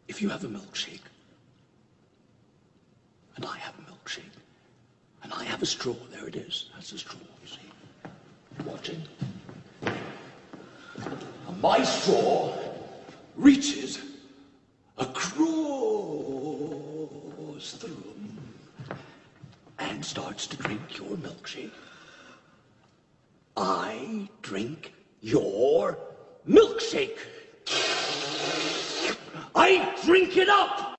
if you have a milkshake, and I have a milkshake, and I have a straw, there it is, that's a straw, you see, watching. And my straw reaches across the room and starts to drink your milkshake. I drink your milkshake. I drink it up.